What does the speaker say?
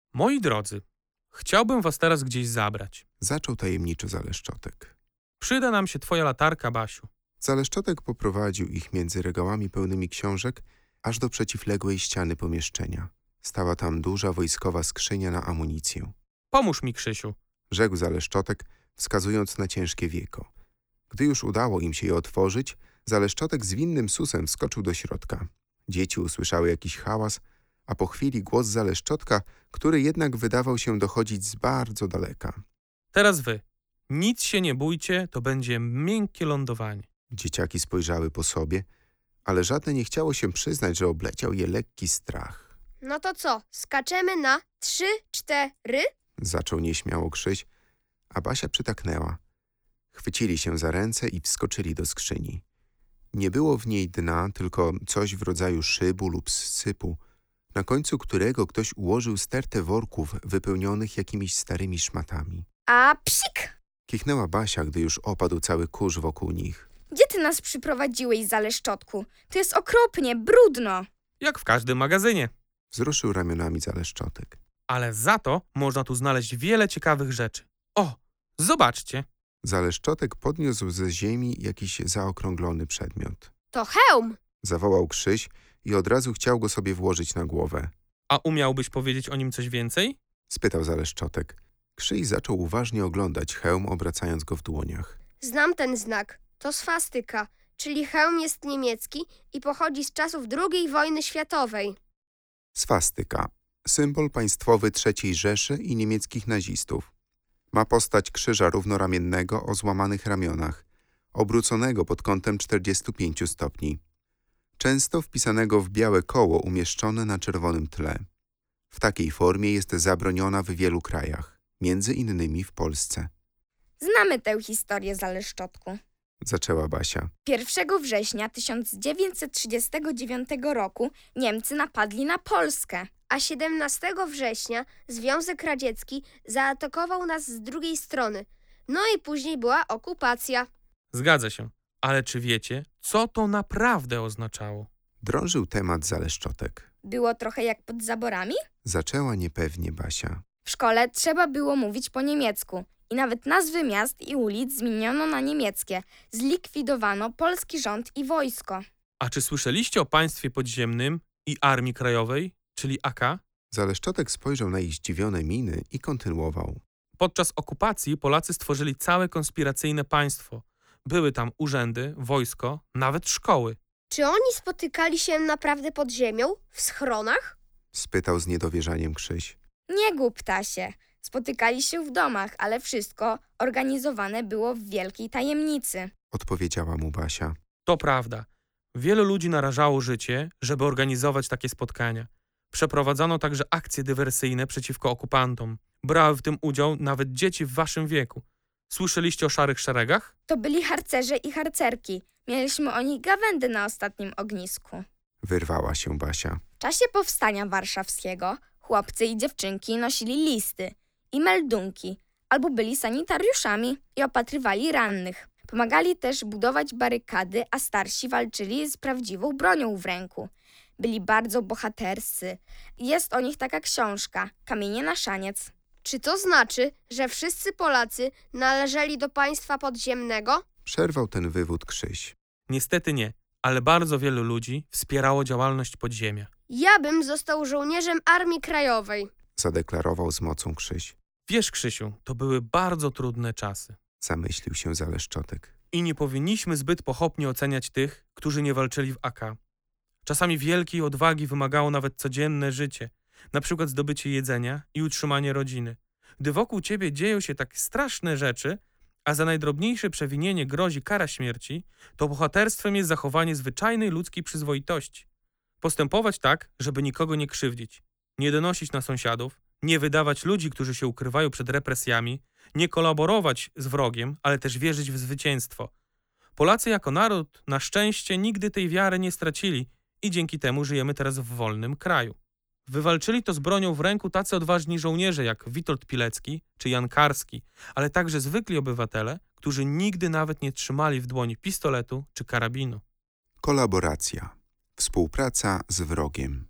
Moi drodzy, chciałbym was teraz gdzieś zabrać. Zaczął tajemniczo Zaleszczotek. Przyda nam się twoja latarka, Basiu. Zaleszczotek poprowadził ich między regałami pełnymi książek, aż do przeciwległej ściany pomieszczenia. Stała tam duża wojskowa skrzynia na amunicję. Pomóż mi, Krzysiu. Rzekł Zaleszczotek, wskazując na ciężkie wieko. Gdy już udało im się je otworzyć, Zaleszczotek z winnym susem wskoczył do środka. Dzieci usłyszały jakiś hałas, a po chwili głos Zaleszczotka, który jednak wydawał się dochodzić z bardzo daleka. Teraz wy. Nic się nie bójcie, to będzie miękkie lądowanie. Dzieciaki spojrzały po sobie, ale żadne nie chciało się przyznać, że obleciał je lekki strach. No to co, skaczemy na 3, 4? Zaczął nieśmiało Krzyś, a Basia przytaknęła. Chwycili się za ręce i wskoczyli do skrzyni. Nie było w niej dna, tylko coś w rodzaju szybu lub sypu, na końcu którego ktoś ułożył stertę worków wypełnionych jakimiś starymi szmatami. A psik! Kichnęła Basia, gdy już opadł cały kurz wokół nich. Gdzie ty nas przyprowadziłeś, Zaleszczotku? To jest okropnie, brudno. Jak w każdym magazynie. Wzruszył ramionami Zaleszczotek. Ale za to można tu znaleźć wiele ciekawych rzeczy. O, zobaczcie. Zaleszczotek podniósł ze ziemi jakiś zaokrąglony przedmiot. To hełm! Zawołał Krzyś i od razu chciał go sobie włożyć na głowę. A umiałbyś powiedzieć o nim coś więcej? Spytał Zaleszczotek. Krzyś zaczął uważnie oglądać hełm, obracając go w dłoniach. Znam ten znak. To swastyka, czyli hełm jest niemiecki i pochodzi z czasów II wojny światowej. Swastyka. Symbol państwowy III Rzeszy i niemieckich nazistów. Ma postać krzyża równoramiennego o złamanych ramionach, obróconego pod kątem 45 stopni. Często wpisanego w białe koło umieszczone na czerwonym tle. W takiej formie jest zabroniona w wielu krajach, między innymi w Polsce. Znamy tę historię, Zaleszczotku. Zaczęła Basia. 1 września 1939 roku Niemcy napadli na Polskę. A 17 września Związek Radziecki zaatakował nas z drugiej strony. No i później była okupacja. Zgadza się. Ale czy wiecie, co to naprawdę oznaczało? Drążył temat Zaleszczotek. Było trochę jak pod zaborami? Zaczęła niepewnie Basia. W szkole trzeba było mówić po niemiecku i nawet nazwy miast i ulic zmieniono na niemieckie. Zlikwidowano polski rząd i wojsko. A czy słyszeliście o państwie podziemnym i Armii Krajowej, czyli AK? Zaleszczotek spojrzał na ich zdziwione miny i kontynuował. Podczas okupacji Polacy stworzyli całe konspiracyjne państwo. Były tam urzędy, wojsko, nawet szkoły. Czy oni spotykali się naprawdę pod ziemią, w schronach? Spytał z niedowierzaniem Krzyś. Nie głup, ptasie. Spotykali się w domach, ale wszystko organizowane było w wielkiej tajemnicy. Odpowiedziała mu Basia. To prawda. Wielu ludzi narażało życie, żeby organizować takie spotkania. Przeprowadzano także akcje dywersyjne przeciwko okupantom. Brały w tym udział nawet dzieci w waszym wieku. Słyszeliście o szarych szeregach? To byli harcerze i harcerki. Mieliśmy o nich gawędy na ostatnim ognisku. Wyrwała się Basia. W czasie powstania warszawskiego chłopcy i dziewczynki nosili listy i meldunki, albo byli sanitariuszami i opatrywali rannych. Pomagali też budować barykady, a starsi walczyli z prawdziwą bronią w ręku. Byli bardzo bohaterscy. Jest o nich taka książka, Kamienie na szaniec. Czy to znaczy, że wszyscy Polacy należeli do państwa podziemnego? Przerwał ten wywód Krzyś. Niestety nie, ale bardzo wielu ludzi wspierało działalność podziemia. Ja bym został żołnierzem Armii Krajowej. Zadeklarował z mocą Krzyś. Wiesz, Krzysiu, to były bardzo trudne czasy. Zamyślił się Zaleszczotek. I nie powinniśmy zbyt pochopnie oceniać tych, którzy nie walczyli w AK. Czasami wielkiej odwagi wymagało nawet codzienne życie, na przykład zdobycie jedzenia i utrzymanie rodziny. Gdy wokół ciebie dzieją się tak straszne rzeczy, a za najdrobniejsze przewinienie grozi kara śmierci, to bohaterstwem jest zachowanie zwyczajnej ludzkiej przyzwoitości. Postępować tak, żeby nikogo nie krzywdzić, nie donosić na sąsiadów, nie wydawać ludzi, którzy się ukrywają przed represjami, nie kolaborować z wrogiem, ale też wierzyć w zwycięstwo. Polacy jako naród na szczęście nigdy tej wiary nie stracili i dzięki temu żyjemy teraz w wolnym kraju. Wywalczyli to z bronią w ręku tacy odważni żołnierze jak Witold Pilecki czy Jan Karski, ale także zwykli obywatele, którzy nigdy nawet nie trzymali w dłoni pistoletu czy karabinu. Kolaboracja. Współpraca z wrogiem.